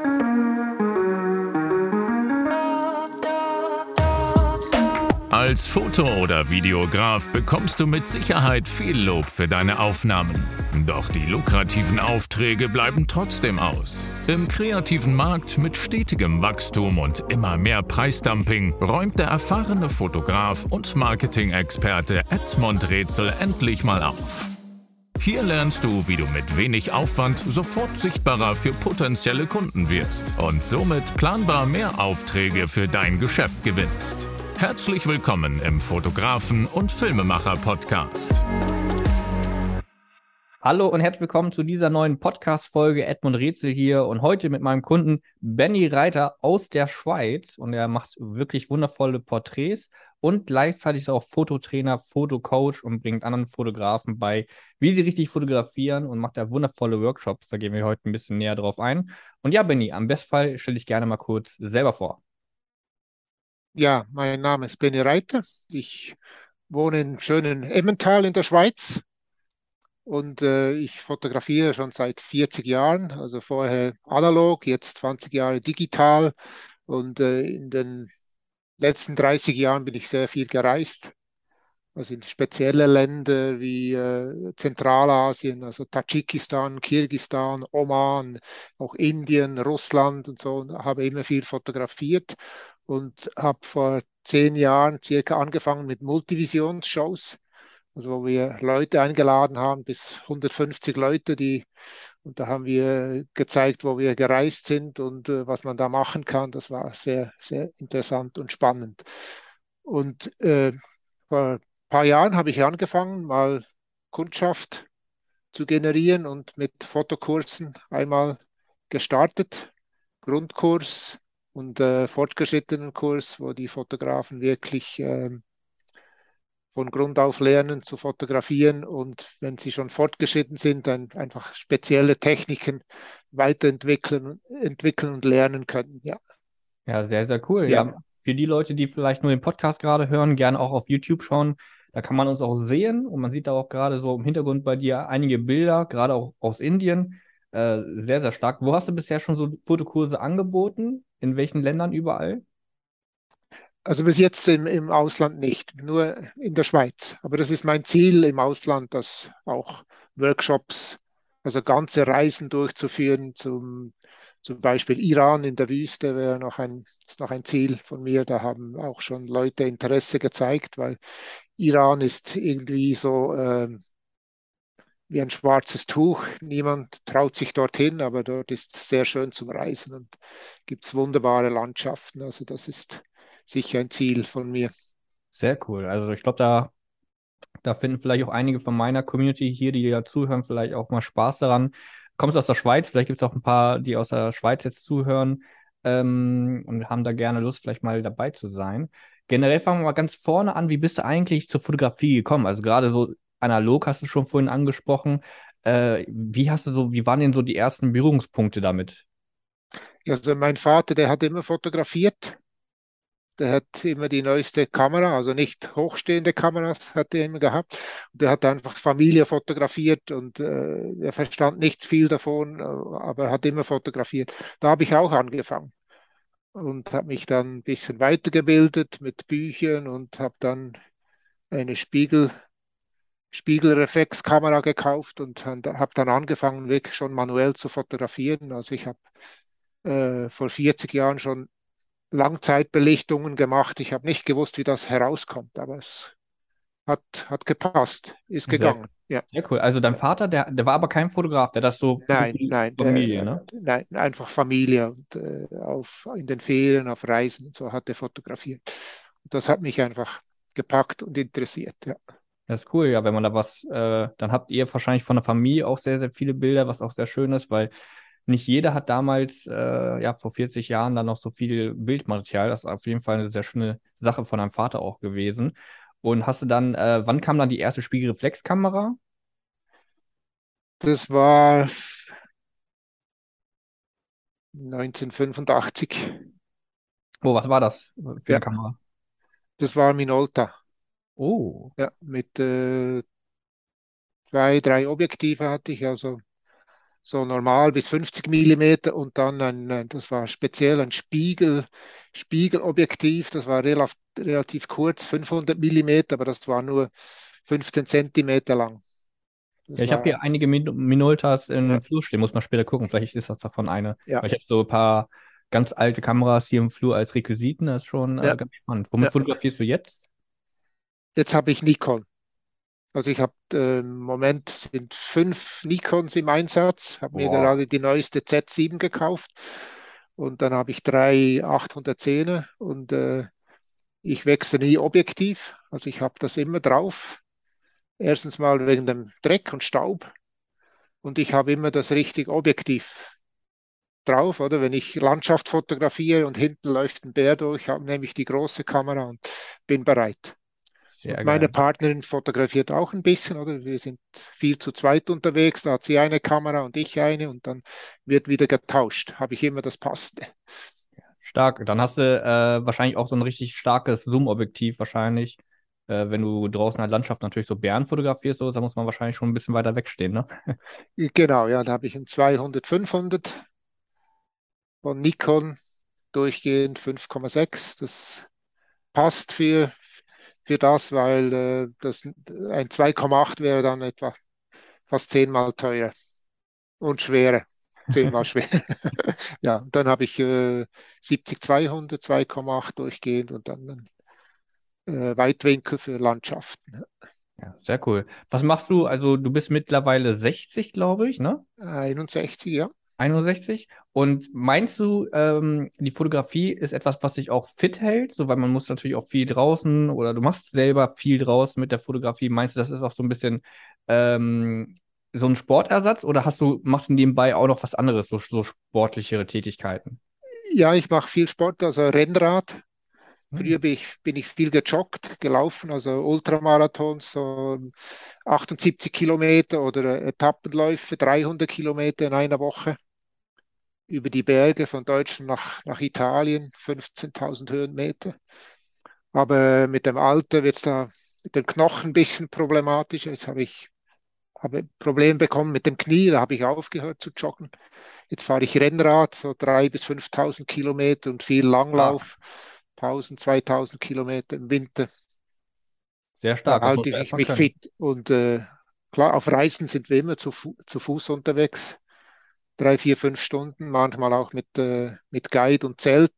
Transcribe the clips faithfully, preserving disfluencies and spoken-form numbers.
Als Foto- oder Videograf bekommst du mit Sicherheit viel Lob für deine Aufnahmen. Doch die lukrativen Aufträge bleiben trotzdem aus. Im kreativen Markt mit stetigem Wachstum und immer mehr Preisdumping räumt der erfahrene Fotograf und Marketing-Experte Edmond Rätsel endlich mal auf. Hier lernst du, wie du mit wenig Aufwand sofort sichtbarer für potenzielle Kunden wirst und somit planbar mehr Aufträge für dein Geschäft gewinnst. Herzlich willkommen im Fotografen- und Filmemacher-Podcast. Hallo und herzlich willkommen zu dieser neuen Podcast-Folge. Edmond Rätsel hier und heute mit meinem Kunden Benny Reiter aus der Schweiz. Und er macht wirklich wundervolle Porträts und gleichzeitig ist er auch Fototrainer, Fotocoach und bringt anderen Fotografen bei, wie sie richtig fotografieren und macht da wundervolle Workshops. Da gehen wir heute ein bisschen näher drauf ein. Und ja, Benny, am besten Fall stell dich gerne mal kurz selber vor. Ja, mein Name ist Benny Reiter. Ich wohne im schönen Emmental in der Schweiz und äh, ich fotografiere schon seit vierzig Jahren, also vorher analog, jetzt zwanzig Jahre digital und äh, in den letzten dreißig Jahren bin ich sehr viel gereist, also in spezielle Länder wie äh, Zentralasien, also Tadschikistan, Kirgisistan, Oman, auch Indien, Russland und so, und habe immer viel fotografiert und habe vor zehn Jahren circa angefangen mit Multivisionsshows, also wo wir Leute eingeladen haben, bis hundertfünfzig Leute, die, und da haben wir gezeigt, wo wir gereist sind und äh, was man da machen kann. Das war sehr, sehr interessant und spannend. Und äh, vor ein paar Jahren habe ich angefangen, mal Kundschaft zu generieren und mit Fotokursen einmal gestartet. Grundkurs und äh, fortgeschrittenen Kurs, wo die Fotografen wirklich äh, von Grund auf lernen zu fotografieren und wenn sie schon fortgeschritten sind, dann einfach spezielle Techniken weiterentwickeln entwickeln und lernen können. Ja, Ja, sehr, sehr cool. ja. Ja, für die Leute, die vielleicht nur den Podcast gerade hören, gerne auch auf YouTube schauen. Da kann man uns auch sehen und man sieht da auch gerade so im Hintergrund bei dir einige Bilder, gerade auch aus Indien. Äh, sehr, sehr stark. Wo hast du bisher schon so Fotokurse angeboten? In welchen Ländern überall? Also bis jetzt im, im Ausland nicht, nur in der Schweiz. Aber das ist mein Ziel im Ausland, dass auch Workshops, also ganze Reisen durchzuführen, zum, zum Beispiel Iran in der Wüste wäre noch ein, ist noch ein Ziel von mir. Da haben auch schon Leute Interesse gezeigt, weil Iran ist irgendwie so ähm, wie ein schwarzes Tuch. Niemand traut sich dorthin, aber dort ist es sehr schön zum Reisen und gibt es wunderbare Landschaften. Also das ist sicher ein Ziel von mir. Sehr cool. Also ich glaube, da, da finden vielleicht auch einige von meiner Community hier, die ja zuhören, vielleicht auch mal Spaß daran. Kommst aus der Schweiz, vielleicht gibt es auch ein paar, die aus der Schweiz jetzt zuhören ähm, und haben da gerne Lust, vielleicht mal dabei zu sein. Generell fangen wir mal ganz vorne an. Wie bist du eigentlich zur Fotografie gekommen? Also gerade so analog hast du schon vorhin angesprochen. Äh, wie hast du so, wie waren denn so die ersten Berührungspunkte damit? Also mein Vater, der hat immer fotografiert. Der hat immer die neueste Kamera, also nicht hochstehende Kameras hat er immer gehabt. Und der hat einfach Familie fotografiert und äh, er verstand nicht viel davon, äh, aber er hat immer fotografiert. Da habe ich auch angefangen und habe mich dann ein bisschen weitergebildet mit Büchern und habe dann eine Spiegel, Spiegelreflexkamera gekauft und habe dann angefangen, wirklich schon manuell zu fotografieren. Also ich habe äh, vor vierzig Jahren schon Langzeitbelichtungen gemacht. Ich habe nicht gewusst, wie das herauskommt, aber es hat, hat gepasst, ist Sehr, gegangen. Ja. sehr cool. Also dein Ja. Vater, der, der war aber kein Fotograf, der das so ein Nein, bisschen nein, Familie, der, ne? nein, einfach Familie und äh, auf, in den Ferien, auf Reisen und so hat er fotografiert. Und das hat mich einfach gepackt und interessiert. Ja. Das ist cool, ja, wenn man da was, äh, dann habt ihr wahrscheinlich von der Familie auch sehr, sehr viele Bilder, was auch sehr schön ist, weil nicht jeder hat damals, äh, ja, vor vierzig Jahren dann noch so viel Bildmaterial. Das ist auf jeden Fall eine sehr schöne Sache von deinem Vater auch gewesen. Und hast du dann, äh, wann kam dann die erste Spiegelreflexkamera? Das war neunzehnhundertfünfundachtzig. Oh, was war das für eine Ja, Kamera? das war Minolta. Oh, Ja, mit äh, zwei, drei Objektive hatte ich, also so normal bis fünfzig Millimeter und dann ein, äh, das war speziell ein Spiegel, Spiegelobjektiv, das war relativ, relativ kurz, fünfhundert Millimeter, aber das war nur fünfzehn Zentimeter lang. Ja, Das ich habe war, hier einige Min Minoltas ja, im Flur stehen, muss man später gucken. Vielleicht ist das davon eine. ja, Weil ich habe so ein paar ganz alte Kameras hier im Flur als Requisiten, das ist schon ja, äh, ganz spannend. Womit ja. fotografierst du jetzt? Jetzt habe ich Nikon. Also ich habe äh, im Moment sind fünf Nikons im Einsatz, habe mir Boah, gerade die neueste Z sieben gekauft und dann habe ich drei achthundertzehner und äh, ich wechsle nie Objektiv. Also ich habe das immer drauf. Erstens mal wegen dem Dreck und Staub und ich habe immer das richtige Objektiv drauf, oder? Wenn ich Landschaft fotografiere und hinten läuft ein Bär durch, habe nämlich die große Kamera und bin bereit. Und sehr meine geil. Partnerin fotografiert auch ein bisschen, oder? Wir sind viel zu zweit unterwegs, da hat sie eine Kamera und ich eine und dann wird wieder getauscht. Habe ich immer das Passende. Stark. Dann hast du äh, wahrscheinlich auch so ein richtig starkes Zoom-Objektiv wahrscheinlich. Äh, wenn du draußen halt Landschaft natürlich so Bären fotografierst, so, da muss man wahrscheinlich schon ein bisschen weiter wegstehen, ne? Genau, ja, da habe ich ein zweihundert fünfhundert von Nikon durchgehend fünf Komma sechs. Das passt für, für das, weil äh, das, ein zwei Komma acht wäre dann etwa fast zehnmal teurer und schwerer. Zehnmal schwer. Ja, dann habe ich äh, siebzig zweihundert, zwei Komma acht durchgehend und dann äh, Weitwinkel für Landschaften. Ja, sehr cool. Was machst du? Also, du bist mittlerweile sechzig, glaube ich, ne? einundsechzig, ja. einundsechzig. Und meinst du, ähm, die Fotografie ist etwas, was dich auch fit hält? So, weil man muss natürlich auch viel draußen oder du machst selber viel draußen mit der Fotografie. Meinst du, das ist auch so ein bisschen ähm, so ein Sportersatz oder hast du, machst du nebenbei auch noch was anderes, so, so sportlichere Tätigkeiten? Ja, ich mache viel Sport, also Rennrad. Hm. Früher bin ich, bin ich viel gejoggt, gelaufen, also Ultramarathons, so achtundsiebzig Kilometer oder Etappenläufe, dreihundert Kilometer in einer Woche über die Berge von Deutschland nach, nach Italien, fünfzehntausend Höhenmeter. Aber mit dem Alter wird es da mit den Knochen ein bisschen problematischer. Jetzt habe ich habe Probleme bekommen mit dem Knie, da habe ich aufgehört zu joggen. Jetzt fahre ich Rennrad, so dreitausend bis fünftausend Kilometer und viel Stark. Langlauf, tausend, zweitausend Kilometer im Winter. Sehr Da stark, das muss halte man ich erstmal mich können. fit. Und äh, klar, auf Reisen sind wir immer zu, Fu zu Fuß unterwegs. Drei, vier, fünf Stunden, manchmal auch mit, äh, mit Guide und Zelt.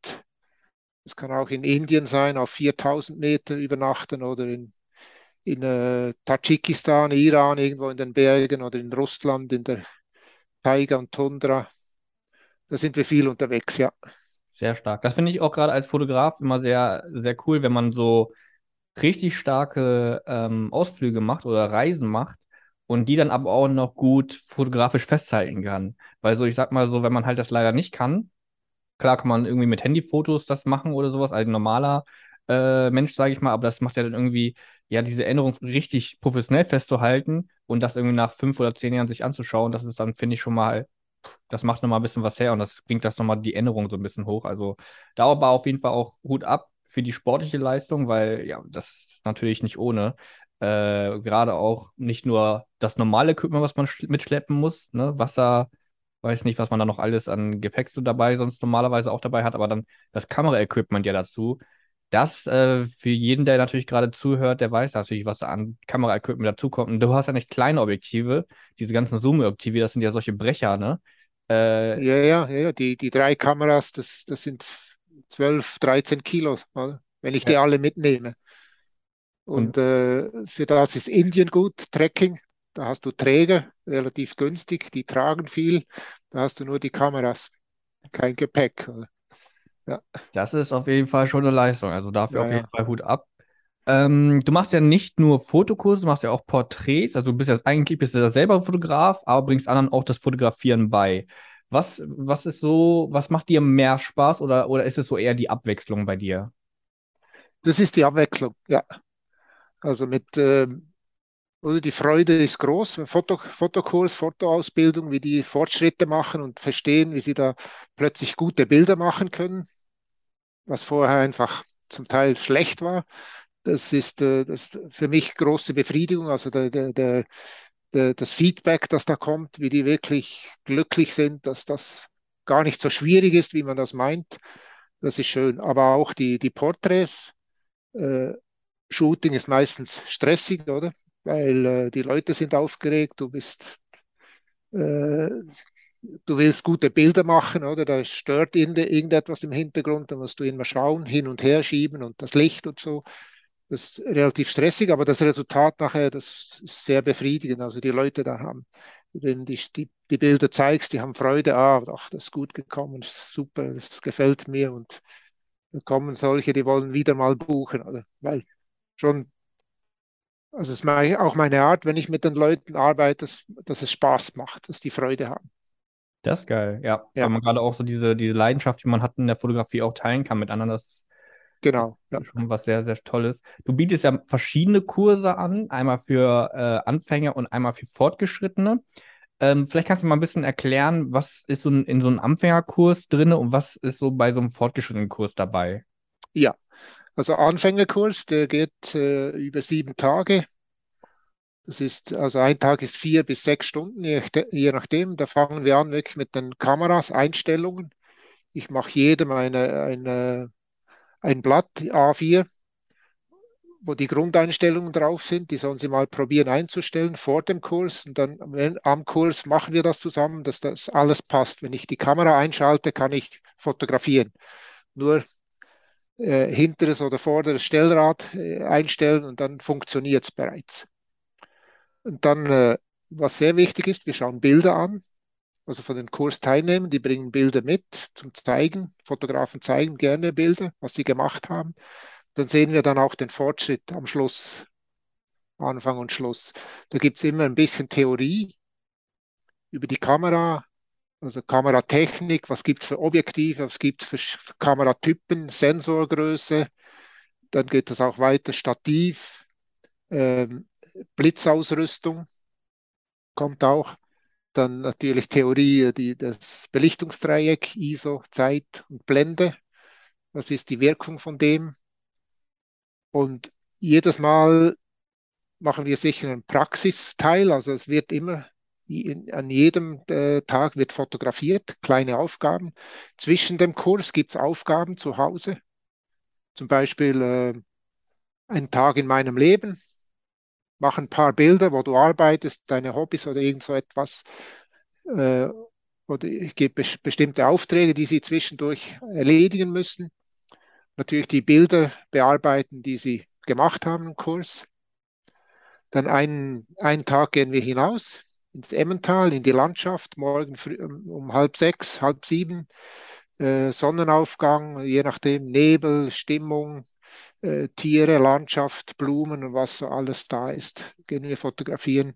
Es kann auch in Indien sein, auf viertausend Meter übernachten oder in, in äh, Tadschikistan, Iran, irgendwo in den Bergen oder in Russland, in der Taiga und Tundra. Da sind wir viel unterwegs, ja. Sehr stark. Das finde ich auch gerade als Fotograf immer sehr, sehr cool, wenn man so richtig starke ähm, Ausflüge macht oder Reisen macht und die dann aber auch noch gut fotografisch festhalten kann. Weil so, ich sag mal so, wenn man halt das leider nicht kann, klar kann man irgendwie mit Handyfotos das machen oder sowas, als normaler äh, Mensch, sage ich mal, aber das macht ja dann irgendwie, ja, diese Erinnerung richtig professionell festzuhalten und das irgendwie nach fünf oder zehn Jahren sich anzuschauen, das ist dann, finde ich, schon mal, das macht nochmal ein bisschen was her und das bringt das nochmal die Erinnerung so ein bisschen hoch. Also da aber auf jeden Fall auch Hut ab für die sportliche Leistung, weil ja, das ist natürlich nicht ohne. Äh, gerade auch nicht nur das normale Equipment, was man sch- mitschleppen muss, ne? Wasser, weiß nicht, was man da noch alles an Gepäck so dabei sonst normalerweise auch dabei hat, aber dann das Kameraequipment ja dazu. Das äh, für jeden, der natürlich gerade zuhört, der weiß natürlich, was da an Kameraequipment dazukommt. Und du hast ja nicht kleine Objektive, diese ganzen Zoom-Objektive, das sind ja solche Brecher, ne? Äh, Ja, ja, ja, ja. Die, die drei Kameras, das, das sind zwölf, dreizehn Kilo, oder? Wenn ich die ja. alle mitnehme. Und Und äh, für das ist Indien gut, Trekking. Da hast du Träger, relativ günstig, die tragen viel. Da hast du nur die Kameras, kein Gepäck. Oder? Ja, das ist auf jeden Fall schon eine Leistung. Also dafür ja, auf jeden ja. Fall Hut ab. Ähm, du machst ja nicht nur Fotokurse, du machst ja auch Porträts. Also du bist ja eigentlich bist du ja selber Fotograf, aber bringst anderen auch das Fotografieren bei. Was, was ist so, was macht dir mehr Spaß oder, oder ist es so eher die Abwechslung bei dir? Das ist die Abwechslung, ja. Also mit, ähm, oder die Freude ist groß, Foto, Fotokurs, Fotoausbildung, wie die Fortschritte machen und verstehen, wie sie da plötzlich gute Bilder machen können, was vorher einfach zum Teil schlecht war. Das ist, äh, das ist für mich große Befriedigung. Also der, der, der, de, das Feedback, das da kommt, wie die wirklich glücklich sind, dass das gar nicht so schwierig ist, wie man das meint. Das ist schön. Aber auch die, die Porträts, äh, Shooting ist meistens stressig, oder? Weil äh, die Leute sind aufgeregt, du bist, äh, du willst gute Bilder machen, oder? Da stört irgendetwas im Hintergrund, da musst du immer schauen, hin und her schieben und das Licht und so. Das ist relativ stressig, aber das Resultat nachher, das ist sehr befriedigend. Also die Leute da haben, denen die, die, die Bilder zeigst, die haben Freude, ah, ach, das ist gut gekommen, das ist super, das gefällt mir und dann kommen solche, die wollen wieder mal buchen, oder? Weil schon, also es ist auch meine Art, wenn ich mit den Leuten arbeite, dass, dass es Spaß macht, dass die Freude haben. Das ist geil, ja. Weil Ja, man gerade auch so diese, diese Leidenschaft, die man hat in der Fotografie, auch teilen kann mit anderen. Das genau. Ja. ist schon was sehr, sehr Tolles. Du bietest ja verschiedene Kurse an, einmal für äh, Anfänger und einmal für Fortgeschrittene. Ähm, vielleicht kannst du mal ein bisschen erklären, was ist so ein, in so einem Anfängerkurs drin und was ist so bei so einem fortgeschrittenen Kurs dabei? Ja, also Anfängerkurs, der geht äh, über sieben Tage. Das ist, also ein Tag ist vier bis sechs Stunden, je, je nachdem. Da fangen wir an wirklich mit den Kameras, Einstellungen. Ich mache jedem eine, eine, ein Blatt A vier, wo die Grundeinstellungen drauf sind. Die sollen sie mal probieren einzustellen vor dem Kurs. Und dann wenn, am Kurs machen wir das zusammen, dass das alles passt. Wenn ich die Kamera einschalte, kann ich fotografieren. Nur äh, hinteres oder vorderes Stellrad äh, einstellen und dann funktioniert es bereits. Und dann, äh, was sehr wichtig ist, wir schauen Bilder an. Also von den Kursteilnehmern, die bringen Bilder mit zum Zeigen. Fotografen zeigen gerne Bilder, was sie gemacht haben. Dann sehen wir dann auch den Fortschritt am Schluss, Anfang und Schluss. Da gibt es immer ein bisschen Theorie über die Kamera, also Kameratechnik, was gibt es für Objektive, was gibt es für Sch- Kameratypen, Sensorgröße. Dann geht es auch weiter, Stativ, ähm, Blitzausrüstung kommt auch. Dann natürlich Theorie, die, das Belichtungsdreieck, I S O, Zeit und Blende. Was ist die Wirkung von dem? Und jedes Mal machen wir sicher einen Praxisteil. Also es wird immer, in, an jedem äh, Tag wird fotografiert, kleine Aufgaben. Zwischen dem Kurs gibt es Aufgaben zu Hause. Zum Beispiel äh, ein Tag in meinem Leben. Mach ein paar Bilder, wo du arbeitest, deine Hobbys oder irgend so etwas. Äh, oder ich gebe bes- bestimmte Aufträge, die sie zwischendurch erledigen müssen. Natürlich die Bilder bearbeiten, die sie gemacht haben im Kurs. Dann einen, einen Tag gehen wir hinaus ins Emmental, in die Landschaft, morgen früh, um, um halb sechs, halb sieben, äh, Sonnenaufgang, je nachdem, Nebel, Stimmung, äh, Tiere, Landschaft, Blumen und was so alles da ist, gehen wir fotografieren.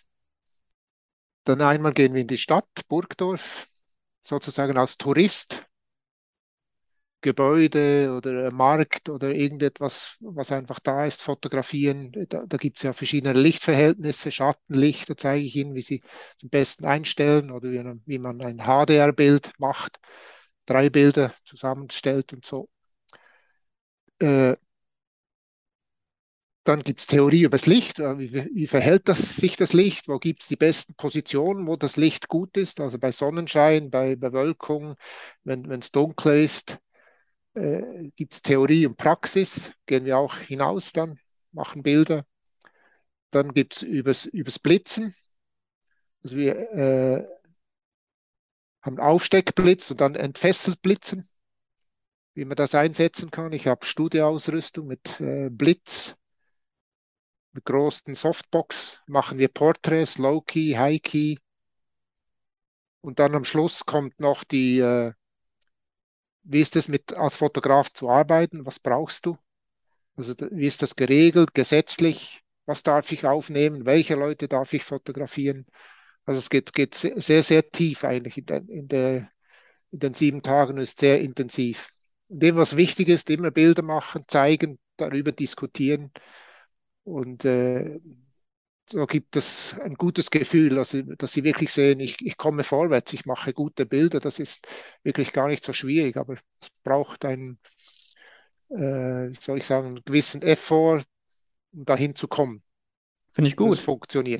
Dann einmal gehen wir in die Stadt, Burgdorf, sozusagen als Tourist. Gebäude oder Markt oder irgendetwas, was einfach da ist, fotografieren. Da, da gibt es ja verschiedene Lichtverhältnisse, Schattenlicht, da zeige ich Ihnen, wie Sie am besten einstellen oder wie, man- wie man ein H D R-Bild macht, drei Bilder zusammenstellt und so. Äh, Dann gibt es Theorie über das Licht. Äh, Wie, wie verhält das, sich das Licht? Wo gibt es die besten Positionen, wo das Licht gut ist? Also bei Sonnenschein, bei Bewölkung, wenn es dunkler ist. Äh, gibt es Theorie und Praxis, gehen wir auch hinaus dann, machen Bilder. Dann gibt es übers, übers Blitzen. Also wir äh, haben Aufsteckblitz und dann entfesselt Blitzen, wie man das einsetzen kann. Ich habe Studioausrüstung mit äh, Blitz, mit großen Softbox, machen wir Porträts, Low-Key, High-Key. Und dann am Schluss kommt noch die, äh, wie ist es mit als Fotograf zu arbeiten? Was brauchst du? Also da- wie ist das geregelt, gesetzlich? Was darf ich aufnehmen? Welche Leute darf ich fotografieren? Also es geht, geht se- sehr, sehr tief eigentlich in, der, in, der, in den sieben Tagen und ist sehr intensiv. Und dem, was wichtig ist, immer Bilder machen, zeigen, darüber diskutieren. Und äh, so gibt es ein gutes Gefühl, dass sie, dass sie wirklich sehen, ich, ich komme vorwärts, ich mache gute Bilder. Das ist wirklich gar nicht so schwierig, aber es braucht einen, äh, wie soll ich sagen, einen gewissen Effort, um dahin zu kommen, Finde ich dass es gut. funktioniert, ja.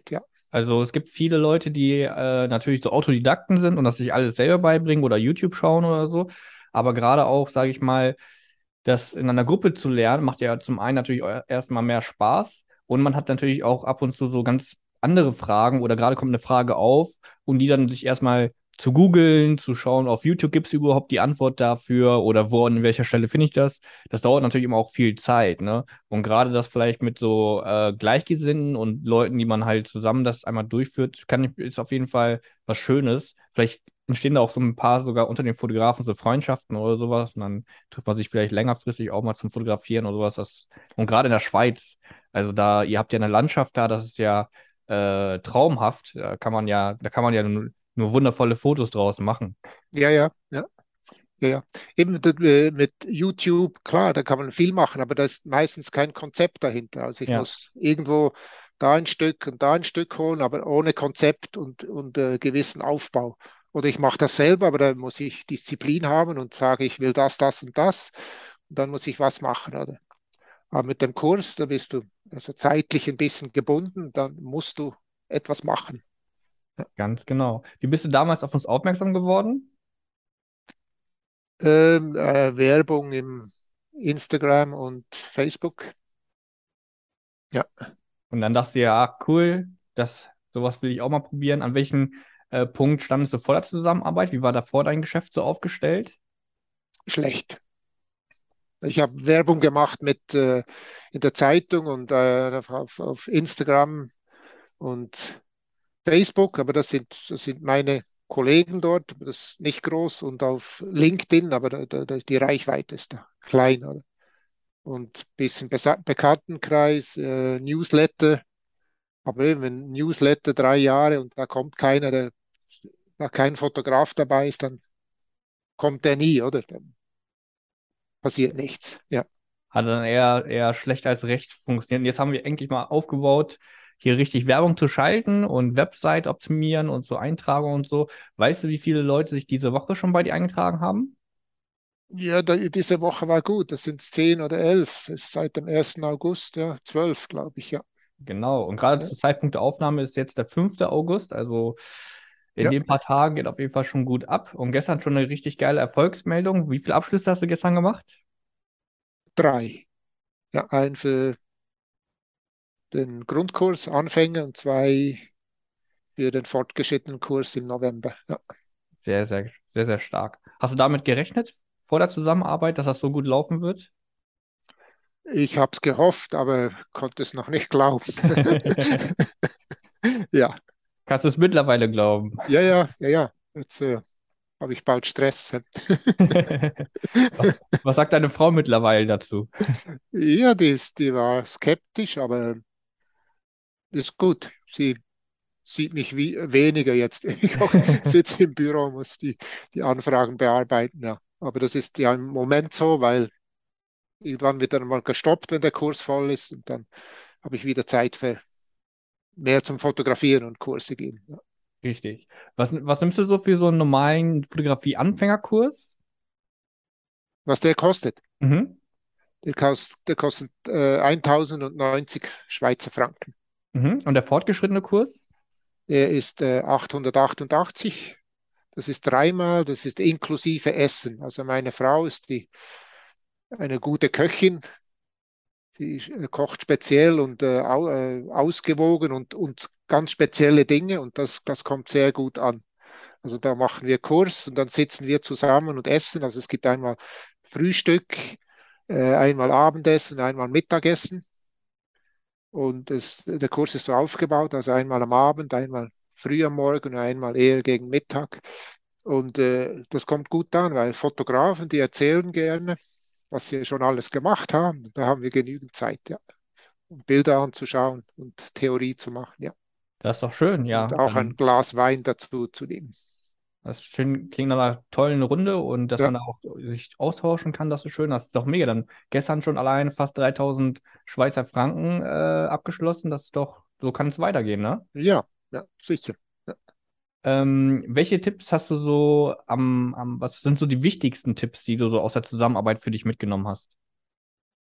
Also es gibt viele Leute, die äh, natürlich so Autodidakten sind und das sich alles selber beibringen oder YouTube schauen oder so. Aber gerade auch, sage ich mal, das in einer Gruppe zu lernen, macht ja zum einen natürlich eu- erstmal mehr Spaß und man hat natürlich auch ab und zu so ganz andere Fragen oder gerade kommt eine Frage auf und die dann sich erstmal zu googeln, zu schauen, auf YouTube gibt es überhaupt die Antwort dafür oder wo, an welcher Stelle finde ich das? Das dauert natürlich immer auch viel Zeit, ne? Und gerade das vielleicht mit so äh, Gleichgesinnten und Leuten, die man halt zusammen das einmal durchführt, kann, ist auf jeden Fall was Schönes. Vielleicht entstehen da auch so ein paar sogar unter den Fotografen so Freundschaften oder sowas und dann trifft man sich vielleicht längerfristig auch mal zum Fotografieren oder sowas. Das, und gerade in der Schweiz, also da, ihr habt ja eine Landschaft da, das ist ja äh, traumhaft. Da kann man ja, da kann man ja nur, nur wundervolle Fotos draus machen. Ja, ja, ja. Ja, ja. Eben das, äh, mit YouTube, klar, da kann man viel machen, aber da ist meistens kein Konzept dahinter. Also ich Ja, muss irgendwo da ein Stück und da ein Stück holen, aber ohne Konzept und, und äh, gewissen Aufbau. Oder ich mache das selber, aber da muss ich Disziplin haben und sage, ich will das, das und das. Und dann muss ich was machen, oder? Aber mit dem Kurs, da bist du also zeitlich ein bisschen gebunden, dann musst du etwas machen. ganz genau. Wie bist du damals auf uns aufmerksam geworden? Ähm, äh, Werbung im Instagram und Facebook. Ja. Und dann dachte ich, ja, ah, cool, das, sowas will ich auch mal probieren. An welchem äh, Punkt standest du vor der Zusammenarbeit? Wie war davor dein Geschäft so aufgestellt? Schlecht. Ich habe Werbung gemacht mit äh, in der Zeitung und äh, auf, auf Instagram und Facebook, aber das sind, das sind meine Kollegen dort, das ist nicht groß und auf LinkedIn, aber da, da, da, die Reichweite ist da klein. Oder? Und ein bisschen Besa- Bekanntenkreis, äh, Newsletter, aber eben wenn Newsletter drei Jahre und da kommt keiner, der, da kein Fotograf dabei ist, dann kommt der nie, oder? Dann passiert nichts. Ja. Hat dann eher, eher schlecht als recht funktioniert. Und jetzt haben wir endlich mal aufgebaut, hier richtig Werbung zu schalten und Website optimieren und so Eintragung und so. Weißt du, wie viele Leute sich diese Woche schon bei dir eingetragen haben? Ja, da, diese Woche war gut. Das sind zehn oder elf. Das ist seit dem ersten August, ja, zwölf, glaube ich, ja. Genau. Und gerade Ja, zum Zeitpunkt der Aufnahme ist jetzt der fünfte August. Also in ja, den paar Tagen geht auf jeden Fall schon gut ab. Und gestern schon eine richtig geile Erfolgsmeldung. Wie viele Abschlüsse hast du gestern gemacht? drei. Ja, ein für den Grundkurs Anfänger und zwei für den fortgeschrittenen Kurs im November. Ja. Sehr, sehr, sehr, sehr stark. Hast du damit gerechnet vor der Zusammenarbeit, dass das so gut laufen wird? Ich habe es gehofft, aber konnte es noch nicht glauben. Ja, Kannst du es mittlerweile glauben? ja, ja, ja, ja. Jetzt äh, habe ich bald Stress. Was, was sagt deine Frau mittlerweile dazu? Ja, die, ist, die war skeptisch, aber ist gut. Sie sieht mich wie, weniger jetzt. Ich sitze im Büro, muss die, die Anfragen bearbeiten. Ja. Aber das ist ja im Moment so, weil irgendwann wird dann mal gestoppt, wenn der Kurs voll ist. Und dann habe ich wieder Zeit für mehr zum Fotografieren und Kurse geben. Ja. Richtig. Was, was nimmst du so für so einen normalen Fotografie-Anfängerkurs? Was der kostet? Mhm. Der, kost, der kostet äh, tausendneunzig Schweizer Franken. Mhm. Und der fortgeschrittene Kurs? Der ist äh, achthundertachtundachtzig. Das ist dreimal, das ist inklusive Essen. Also meine Frau ist die, eine gute Köchin. Sie äh, kocht speziell und äh, au, äh, ausgewogen und, und ganz spezielle Dinge und das, das kommt sehr gut an. Also da machen wir Kurs und dann sitzen wir zusammen und essen. Also es gibt einmal Frühstück, äh, einmal Abendessen, einmal Mittagessen und es, der Kurs ist so aufgebaut, also einmal am Abend, einmal früh am Morgen und einmal eher gegen Mittag. Und äh, das kommt gut an, weil Fotografen, die erzählen gerne, was sie schon alles gemacht haben. Da haben wir genügend Zeit, ja, um Bilder anzuschauen und Theorie zu machen, ja. Das ist doch schön, Und ja. auch ein Dann, Glas Wein dazu zu nehmen. das schön, klingt nach einer tollen Runde und dass Ja, man da auch sich austauschen kann, das ist schön. Das ist doch mega. Dann gestern schon allein fast dreitausend Schweizer Franken äh, abgeschlossen. Das ist doch, so kann es weitergehen, ne? ja, ja, sicher. Ja. Ähm, welche Tipps hast du so am, am, was sind so die wichtigsten Tipps, die du so aus der Zusammenarbeit für dich mitgenommen hast?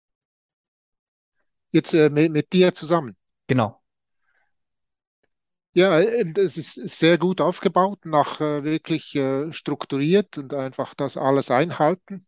Jetzt äh, mit, mit dir zusammen. Genau. Ja, äh, das ist sehr gut aufgebaut, nach äh, wirklich äh, strukturiert und einfach das alles einhalten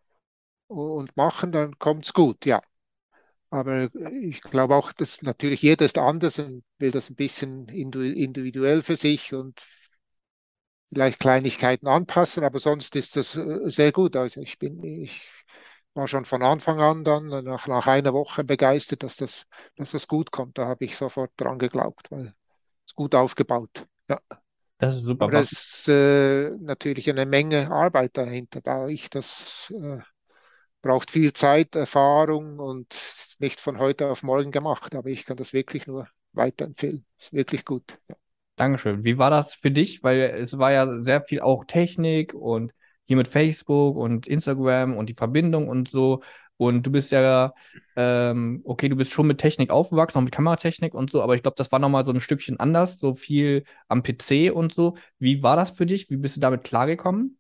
und machen, dann kommt es gut, ja. Aber ich glaube auch, dass natürlich jeder ist anders und will das ein bisschen individuell für sich und vielleicht Kleinigkeiten anpassen, aber sonst ist das äh, sehr gut. Also ich bin, ich war schon von Anfang an dann nach, nach einer Woche begeistert, dass das, dass das gut kommt. Da habe ich sofort dran geglaubt, weil es gut aufgebaut. Ja. Das ist super. Aber da Was, ist äh, natürlich eine Menge Arbeit dahinter. Baue ich das äh, braucht viel Zeit, Erfahrung und ist nicht von heute auf morgen gemacht. Aber ich kann das wirklich nur weiterempfehlen. Ist wirklich gut. Ja. Dankeschön. Wie war das für dich? Weil es war ja sehr viel auch Technik und hier mit Facebook und Instagram und die Verbindung und so. Und du bist ja, ähm, okay, du bist schon mit Technik aufgewachsen, auch mit Kameratechnik und so, aber ich glaube, das war nochmal so ein Stückchen anders, so viel am P C und so. Wie war das für dich? Wie bist du damit klargekommen?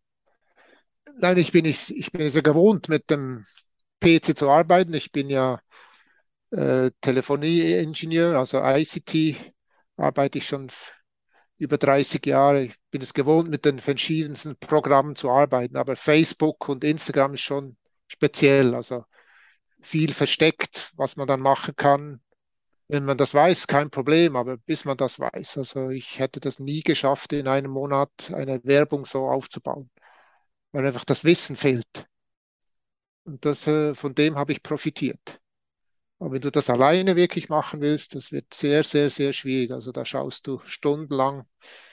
Nein, ich bin, nicht, ich bin es ja gewohnt, mit dem P C zu arbeiten. Ich bin ja äh, Telefonie-Ingenieur, also I C T, arbeite ich schon f- über dreißig Jahre. Ich bin es gewohnt, mit den verschiedensten Programmen zu arbeiten. Aber Facebook und Instagram ist schon speziell, also viel versteckt, was man dann machen kann. Wenn man das weiß, kein Problem, aber bis man das weiß. Also ich hätte das nie geschafft, in einem Monat eine Werbung so aufzubauen, weil einfach das Wissen fehlt. Und das, äh, von dem habe ich profitiert. Aber wenn du das alleine wirklich machen willst, das wird sehr, sehr, sehr schwierig. Also da schaust du stundenlang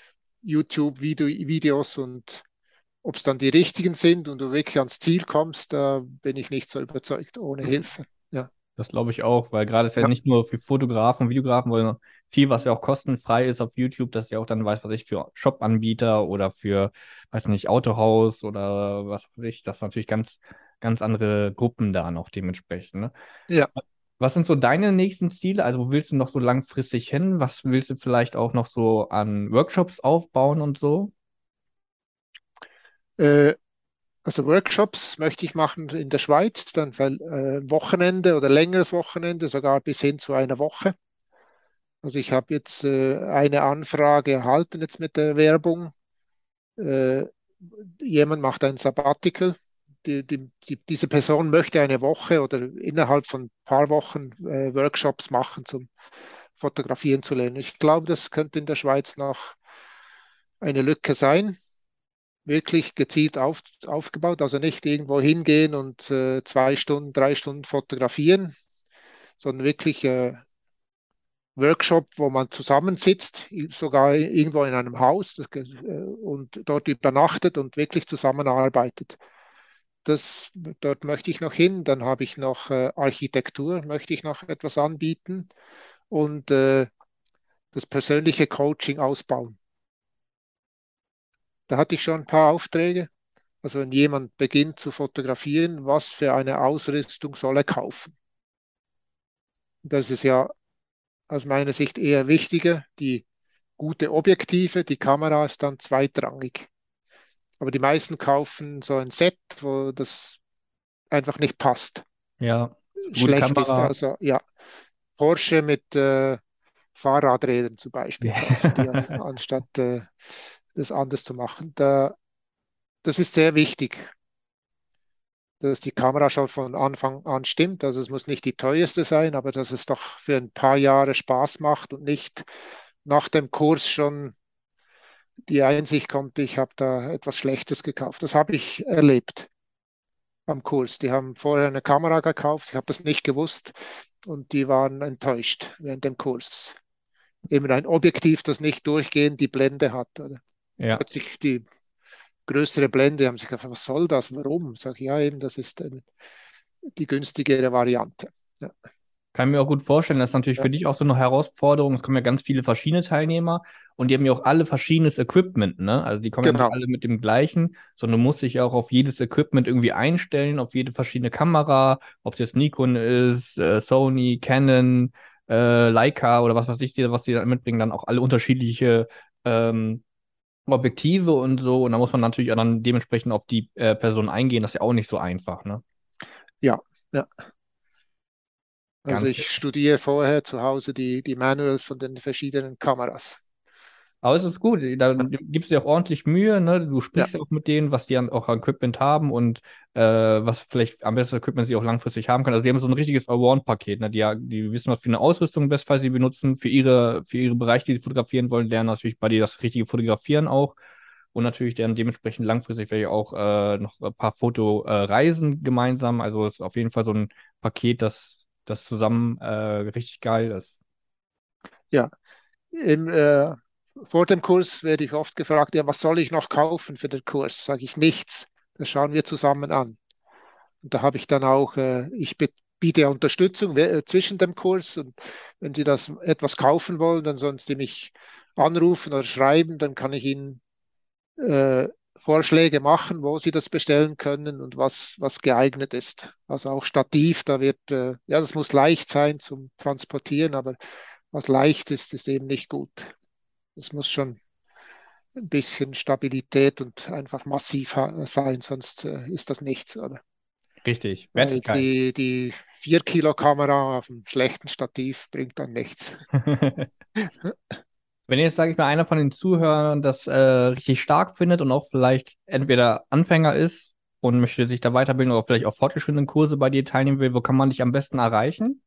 YouTube-Videos und ob es dann die richtigen sind und du wirklich ans Ziel kommst, da bin ich nicht so überzeugt, ohne Hilfe. Ja, Das glaube ich auch, weil gerade ist ja ja, nicht nur für Fotografen, Videografen, sondern viel, was ja auch kostenfrei ist auf YouTube, dass ja auch dann weiß, was ich für Shop-Anbieter oder für, weiß nicht, Autohaus oder was weiß ich, das sind natürlich ganz, ganz andere Gruppen da noch dementsprechend. Ne? ja. Was sind so deine nächsten Ziele? Also, wo willst du noch so langfristig hin? Was willst du vielleicht auch noch so an Workshops aufbauen und so? Äh, also Workshops möchte ich machen in der Schweiz, dann für, äh, Wochenende oder längeres Wochenende, sogar bis hin zu einer Woche. Also ich habe jetzt äh, eine Anfrage erhalten jetzt mit der Werbung. Äh, Jemand macht ein Sabbatical. Die, die, die, diese Person möchte eine Woche oder innerhalb von ein paar Wochen äh, Workshops machen, zum Fotografieren zu lernen. Ich glaube, das könnte in der Schweiz noch eine Lücke sein. Wirklich gezielt auf, aufgebaut, also nicht irgendwo hingehen und äh, zwei Stunden, drei Stunden fotografieren, sondern wirklich äh, Workshop, wo man zusammensitzt, sogar irgendwo in einem Haus das, äh, und dort übernachtet und wirklich zusammenarbeitet. Das, dort möchte ich noch hin. Dann habe ich noch äh, Architektur, möchte ich noch etwas anbieten und äh, das persönliche Coaching ausbauen. Da hatte ich schon ein paar Aufträge. Also wenn jemand beginnt zu fotografieren, was für eine Ausrüstung soll er kaufen? Das ist ja aus meiner Sicht eher wichtiger. Die gute Objektive, die Kamera ist dann zweitrangig. Aber die meisten kaufen so ein Set, wo das einfach nicht passt, Ja, gute schlecht ist. Kamera. Also ja, Porsche mit äh, Fahrradrädern zum Beispiel kaufen die, anstatt äh, das anders zu machen. Da, das ist sehr wichtig, dass die Kamera schon von Anfang an stimmt. Also es muss nicht die teuerste sein, aber dass es doch für ein paar Jahre Spaß macht und nicht nach dem Kurs schon die Einsicht kommt, ich habe da etwas Schlechtes gekauft. Das habe ich erlebt am Kurs. Die haben vorher eine Kamera gekauft, ich habe das nicht gewusst und die waren enttäuscht während dem Kurs. Eben ein Objektiv, das nicht durchgehend die Blende hat. Oder? Ja. Plötzlich die größere Blende, haben sich gefragt, was soll das, warum? Sag ich, ja, eben, das ist ähm, die günstigere Variante. Ja, Kann ich mir auch gut vorstellen, das ist natürlich ja, für dich auch so eine Herausforderung. Es kommen ja ganz viele verschiedene Teilnehmer und die haben ja auch alle verschiedenes Equipment, ne? Also die kommen ja nicht genau. alle mit dem gleichen, sondern du musst dich ja auch auf jedes Equipment irgendwie einstellen, auf jede verschiedene Kamera, ob es jetzt Nikon ist, äh, Sony, Canon, äh, Leica oder was weiß ich, die- was die da mitbringen, dann auch alle unterschiedliche ähm, Objektive und so. Und da muss man natürlich auch dann dementsprechend auf die äh, Person eingehen. Das ist ja auch nicht so einfach, ne? Ja, ja. Also Ganz ich studiere vorher zu Hause die, die Manuals von den verschiedenen Kameras. Aber es ist gut, da gibst du dir auch ordentlich Mühe, ne? Du Ja, sprichst ja auch mit denen, was die an, auch an Equipment haben und äh, was vielleicht am besten Equipment sie auch langfristig haben können. Also die haben so ein richtiges Allround-Paket, ne? Die, ja- die wissen, was für eine Ausrüstung im Bestfall sie benutzen, für ihre, für ihre Bereiche, die sie fotografieren wollen, lernen natürlich bei dir das richtige Fotografieren auch und natürlich dann dementsprechend langfristig vielleicht auch äh, noch ein paar Fotoreisen gemeinsam. Also es ist auf jeden Fall so ein Paket, das, das zusammen äh, richtig geil ist. ja. Im, äh, vor dem Kurs werde ich oft gefragt, ja, was soll ich noch kaufen für den Kurs? Sage ich nichts. Das schauen wir zusammen an. Und da habe ich dann auch, äh, ich be- biete ja Unterstützung we- äh, zwischen dem Kurs. Und wenn Sie das etwas kaufen wollen, dann sollen Sie mich anrufen oder schreiben, dann kann ich Ihnen äh, Vorschläge machen, wo Sie das bestellen können und was, was geeignet ist. Also auch Stativ, da wird, äh, ja, das muss leicht sein zum Transportieren, aber was leicht ist, ist eben nicht gut. Es muss schon ein bisschen Stabilität und einfach massiv ha- sein, sonst äh, ist das nichts, oder? Richtig, Weil Wertigkeit. die, die vier Kilo Kamera auf einem schlechten Stativ bringt dann nichts. Wenn jetzt, sage ich mal, einer von den Zuhörern das äh, richtig stark findet und auch vielleicht entweder Anfänger ist und möchte sich da weiterbilden oder vielleicht auch fortgeschrittene Kurse bei dir teilnehmen will, wo kann man dich am besten erreichen?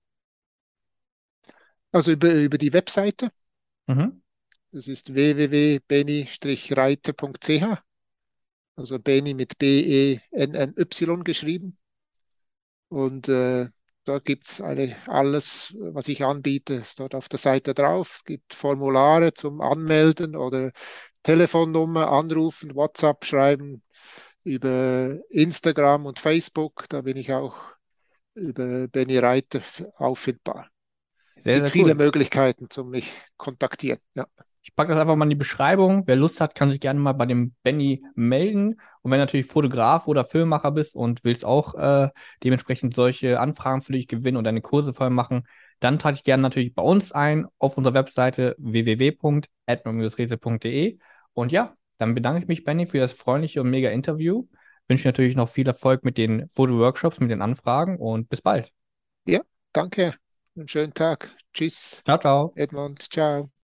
Also über, über die Webseite, Mhm. das ist w w w punkt beni reiter punkt c h, also Beni mit B E N N Y geschrieben. Und äh, da gibt es alles, was ich anbiete, ist dort auf der Seite drauf. Es gibt Formulare zum Anmelden oder Telefonnummer, anrufen, WhatsApp schreiben, über Instagram und Facebook. Da bin ich auch über Benny Reiter auffindbar. Sehr, Gibt sehr viele cool. Möglichkeiten, zum mich kontaktieren. Ja, Ich packe das einfach mal in die Beschreibung. Wer Lust hat, kann sich gerne mal bei dem Benny melden. Und wenn du natürlich Fotograf oder Filmemacher bist und willst auch äh, dementsprechend solche Anfragen für dich gewinnen und deine Kurse voll machen, dann trage ich gerne natürlich bei uns ein auf unserer Webseite w w w punkt admiral rätsel punkt de. Und ja, dann bedanke ich mich, Benny, für das freundliche und mega Interview. Wünsche natürlich noch viel Erfolg mit den Fotoworkshops, mit den Anfragen und bis bald. ja, danke. Einen schönen Tag. Tschüss, Ciao, ciao. Edmund. Ciao.